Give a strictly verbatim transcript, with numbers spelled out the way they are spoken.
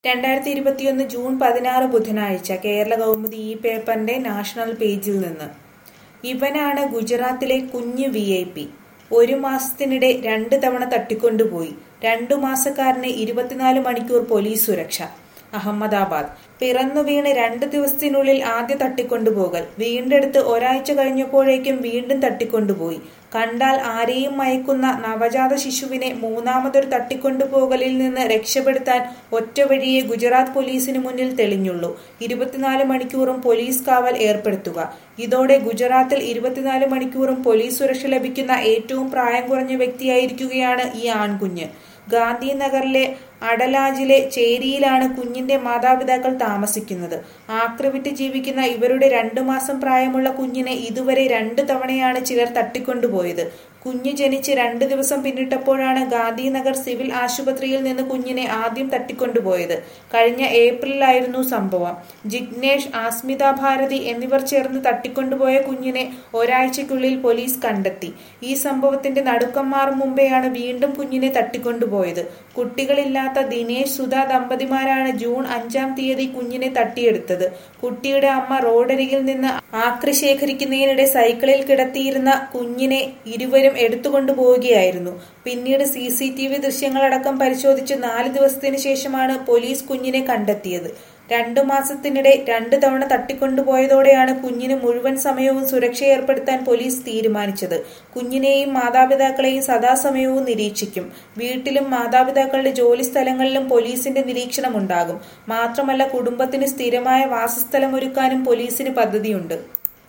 രണ്ടായിരത്തി ഇരുപത്തിയൊന്ന് ജൂൺ പതിനാറ് ബുധനാഴ്ച കേരള കൗമുദി ഈ പേപ്പറിന്റെ നാഷണൽ പേജിൽ നിന്ന്. ഇവനാണ് ഗുജറാത്തിലെ കുഞ്ഞ് വി ഐ പി. ഒരു മാസത്തിനിടെ രണ്ട് തവണ തട്ടിക്കൊണ്ടുപോയി. രണ്ടു മാസക്കാരന് ഇരുപത്തിനാല് മണിക്കൂർ പോലീസ് സുരക്ഷ. അഹമ്മദാബാദ്. പിറന്നു വീണ് രണ്ട് ദിവസത്തിനുള്ളിൽ ആദ്യ തട്ടിക്കൊണ്ടുപോകൽ. വീണ്ടെടുത്ത് ഒരാഴ്ച കഴിഞ്ഞപ്പോഴേക്കും വീണ്ടും തട്ടിക്കൊണ്ടുപോയി. കണ്ടാൽ ആരെയും മയക്കുന്ന നവജാത ശിശുവിനെ മൂന്നാമതൊരു തട്ടിക്കൊണ്ടുപോകലിൽ നിന്ന് രക്ഷപ്പെടുത്താൻ ഒറ്റ വഴിയെ ഗുജറാത്ത് പോലീസിന് മുന്നിൽ തെളിഞ്ഞുള്ളൂ: ഇരുപത്തിനാല് മണിക്കൂറും പോലീസ് കാവൽ ഏർപ്പെടുത്തുക. ഇതോടെ ഗുജറാത്തിൽ ഇരുപത്തിനാല് മണിക്കൂറും പോലീസ് സുരക്ഷ ലഭിക്കുന്ന ഏറ്റവും പ്രായം കുറഞ്ഞ വ്യക്തിയായിരിക്കുകയാണ് ഈ ആൺകുഞ്ഞ്. ഗാന്ധിനഗറിലെ അഡലാജിലെ ചേരിയിലാണ് കുഞ്ഞിന്റെ മാതാപിതാക്കൾ താമസിക്കുന്നത്. ആക്രവിറ്റ് ജീവിക്കുന്ന ഇവരുടെ രണ്ടു മാസം പ്രായമുള്ള കുഞ്ഞിനെ ഇതുവരെ രണ്ടു തവണയാണ് ചിലർ തട്ടിക്കൊണ്ടുപോയത്. കുഞ്ഞ് ജനിച്ച് രണ്ടു ദിവസം പിന്നിട്ടപ്പോഴാണ് ഗാന്ധിനഗർ സിവിൽ ആശുപത്രിയിൽ നിന്ന് കുഞ്ഞിനെ ആദ്യം തട്ടിക്കൊണ്ടുപോയത്. കഴിഞ്ഞ ഏപ്രിലായിരുന്നു സംഭവം. ജിഗ്നേഷ്, ആസ്മിത ഭാരതി എന്നിവർ ചേർന്ന് തട്ടിക്കൊണ്ടുപോയ കുഞ്ഞിനെ ഒരാഴ്ചയ്ക്കുള്ളിൽ പോലീസ് കണ്ടെത്തി. ഈ സംഭവത്തിന്റെ നടുക്കം മാറും മുമ്പെയാണ് വീണ്ടും കുഞ്ഞിനെ തട്ടിക്കൊണ്ടുപോയത്. കുട്ടികളില്ലാത്ത ദിനേശ്, സുധ ദമ്പതിമാരാണ് ജൂൺ അഞ്ചാം തീയതി കുഞ്ഞിനെ തട്ടിയെടുത്തത്. കുട്ടിയുടെ അമ്മ റോഡരികിൽ നിന്ന് ആക്രി ശേഖരിക്കുന്നതിനിടെ സൈക്കിളിൽ കിടത്തിയിരുന്ന കുഞ്ഞിനെ ഇരുവരും എടുത്തുകൊണ്ടുപോവുകയായിരുന്നു. പിന്നീട് സി സി ടി വി ദൃശ്യങ്ങളടക്കം പരിശോധിച്ച് നാല് ദിവസത്തിന് ശേഷമാണ് പോലീസ് കുഞ്ഞിനെ കണ്ടെത്തിയത്. രണ്ടു മാസത്തിനിടെ രണ്ടു തവണ തട്ടിക്കൊണ്ടുപോയതോടെയാണ് കുഞ്ഞിന് മുഴുവൻ സമയവും സുരക്ഷ ഏർപ്പെടുത്താൻ പോലീസ് തീരുമാനിച്ചത്. കുഞ്ഞിനെയും മാതാപിതാക്കളെയും സദാസമയവും നിരീക്ഷിക്കും. വീട്ടിലും മാതാപിതാക്കളുടെ ജോലി സ്ഥലങ്ങളിലും പോലീസിന്റെ നിരീക്ഷണമുണ്ടാകും. മാത്രമല്ല, കുടുംബത്തിന് സ്ഥിരമായ വാസസ്ഥലമൊരുക്കാനും പോലീസിന് പദ്ധതിയുണ്ട്.